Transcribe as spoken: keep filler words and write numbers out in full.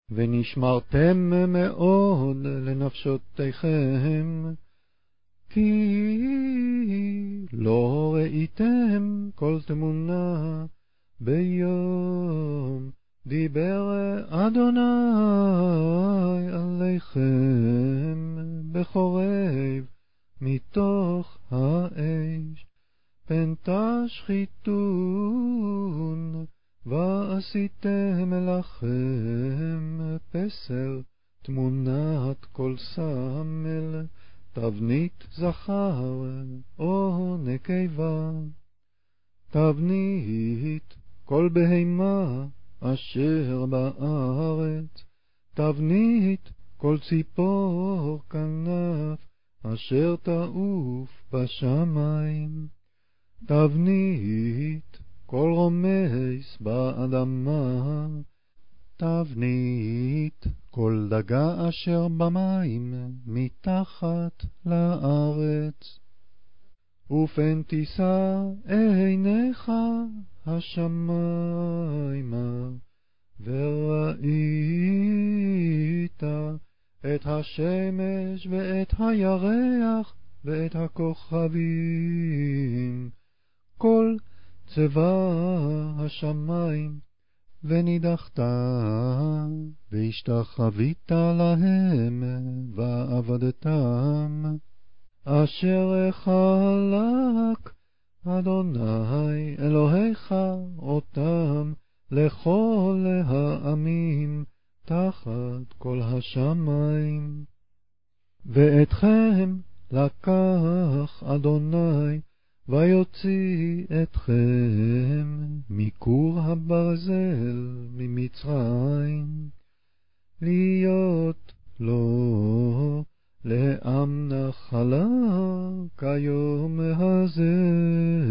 ונשמרתם מאוד לנפשותיכם, כי לא ראיתם כל תמונה ביום דיבר אדוני עליכם בחורב מתוך האש, פן תשחיתון ועשיתם לכם פסל תמונת כל סמל, תבנית זכר או נקבה, תבנית כל בהמה אשר בארץ, תבנית כל ציפור כנף אשר תעוף בשמיים, תבנית כל רומס באדמה, תבנית כל דגה אשר במים מתחת לארץ. ופן תישא עיניך השמיימה, וראית את השמש ואת הירח ואת הכוכבים, כל צבא השמיים, ונידחת והשתחווית להם ועבדתם, אשר חלק אדוני אלוהיך אותם לכל העמים תחת כל השמיים. ואתכם לקח אדוני ויוציא אתכם מכור הברזל ממצרים, להיות לו לעם נחלה כיום הזה.